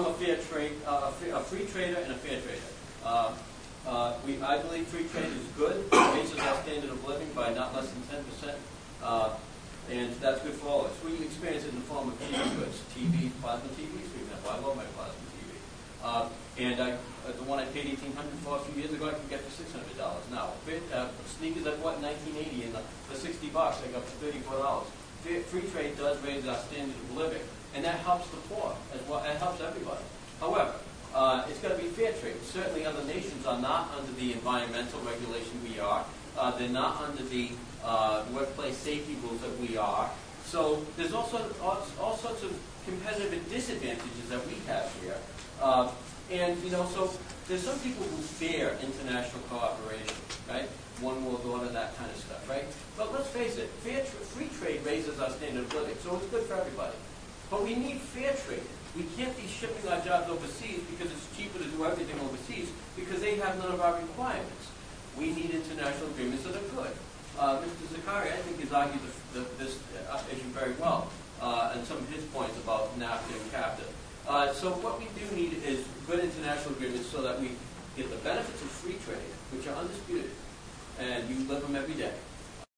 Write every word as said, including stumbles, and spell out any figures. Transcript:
I'm a fair trade, uh, a, free, a free trader and a fair trader. Uh, uh, we, I believe free trade is good. It raises our standard of living by not less than ten percent. Uh, and that's good for all of us. We experience it in the form of T V goods, T Vs, plasma T Vs, for example. I love my plasma T V. Uh, and I, uh, the one I paid eighteen hundred dollars for a few years ago, I can get for six hundred dollars now. Uh, sneakers I bought in nineteen eighty, and for sixty bucks, I got for thirty-four dollars. Free trade does raise our standard of living, and that helps the poor as well. It helps everybody. However, uh, it's got to be fair trade. Certainly, other nations are not under the environmental regulation we are. Uh, they're not under the uh, workplace safety rules that we are. So there's also all, all sorts of competitive disadvantages that we have here. Uh, and you know, so there's some people who fear international cooperation, right? One world order, that kind of stuff, right? But let's face it, fair tra free trade raises our standard of living, so it's good for everybody. But we need fair trade. We can't be shipping our jobs overseas because it's cheaper to do everything overseas because they have none of our requirements. We need international agreements that are good. Uh, Mister Zakari, I think, has argued the, the, this uh, issue very well, uh, and some of his points about NAFTA and CAFTA. Uh, so what we do need is good international agreements so that we get the benefits of free trade, which are undisputed, and you live them every day.